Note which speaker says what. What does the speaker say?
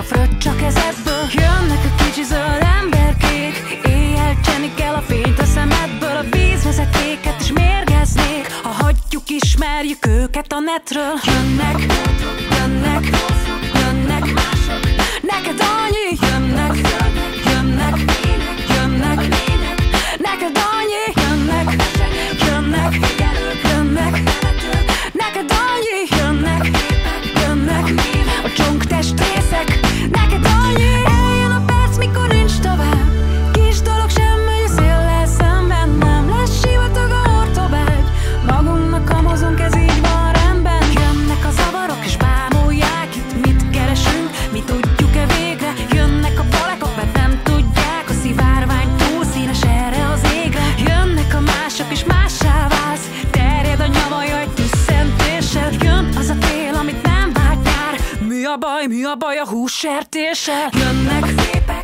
Speaker 1: fröccs a kezedből. Jönnek a kicsi zöld emberkék, éjjel csenik el a fényt a szemedből. A vízvezetéket is mérgeznék, ha hagyjuk, ismerjük őket a netről. Jönnek, jönnek, jönnek, neked annyi. Jönnek, jönnek, jönnek, neked annyi. Jönnek, jönnek, jönnek, neked annyi. Jönnek, jönnek, a csonktestrészek, neked annyi. Eljön a perc, mikor nincs tovább, kis dolog sem megy a széllel szemben. Nem lesz sivatag a ortobágy, magunknak hamozunk, ez így van rendben. Jönnek a zavarok és bámulják, itt mit keresünk, mi tudjuk-e végre. Jönnek a balekok, mert nem tudják, a szivárvány túl színes erre az égre. Jönnek a mások és mássá válsz, terjed a nyavaja egy tüsszentéssel. Jön az a tél, amit nem várt nyár, mi a baj a hússertéssel. Jönnek